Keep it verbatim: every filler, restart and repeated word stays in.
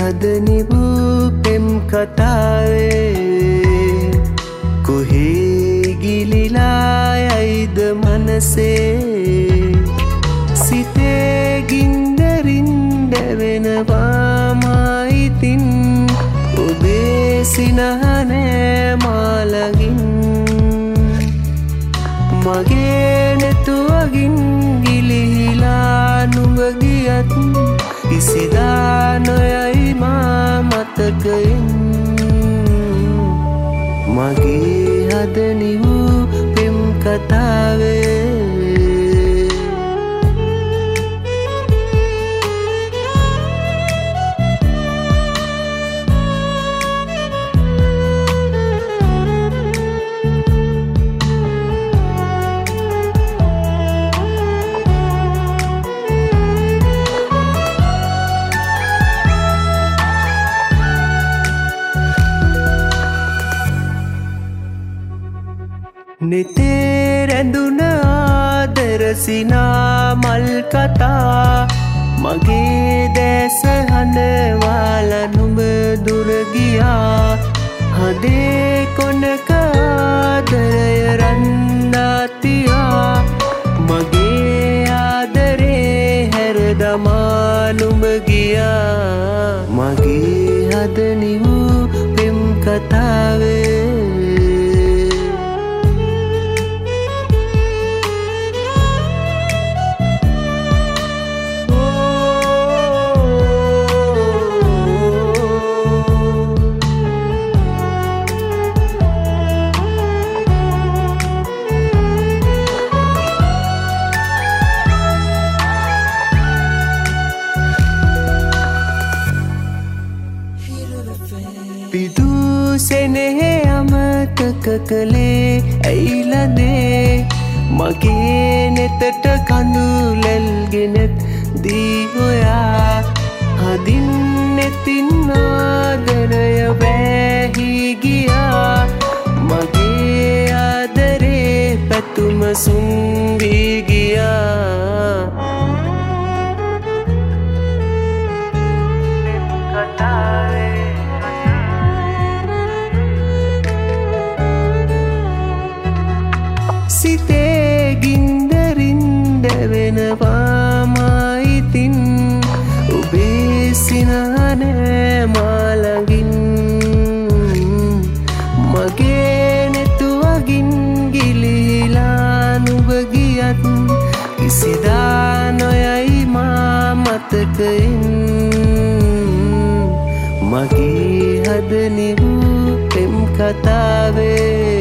හදනිවූ පෙම් කතාවේ කොහේ ගිලිලා යයිද මනසේ සිතේ ගින්දරින් දැවෙනවා ඉතින් ඔබේ සිනහනේ මාළඟින් මගේ නැතුවගින් ගිලිහිලා නුඹ ගියත් කිසිදා නොයයි මා මතකයෙන් මගේ හදනිවූ පෙම් කතාවේ නෙතේ රැඳුන ආදරසිනා මල් කතා මගේ දැස හඬවාලා නුඹ දුර ගියා හදේ කොනක ආදරය රන්නා තියා මගේ ආදරේ හැර දමා නුඹ ගියා මගේ හදනිවූ පෙම් කතාවේ පිදුසෙනෙහෙ අමතක කළේ ඇයිලදේ මගේ නෙතට කඳුලැල්ගෙනෙත් දී හොයා හදින් නෙතින් ආදරය වැහි ගියා මගේ ආදරේ පැතුම සුන්වී ගියා සිතේ ගින්දරින් දැවෙනවා ඉතින් ඔබේ සිනහනේ මාළඟින් මගේ නැතුවගින් ගිලිහිලා නුඹ ගියත් කිසිදා නොයයි මා මතකයෙන් මගේ හදනිවූ පෙම් කතාවේ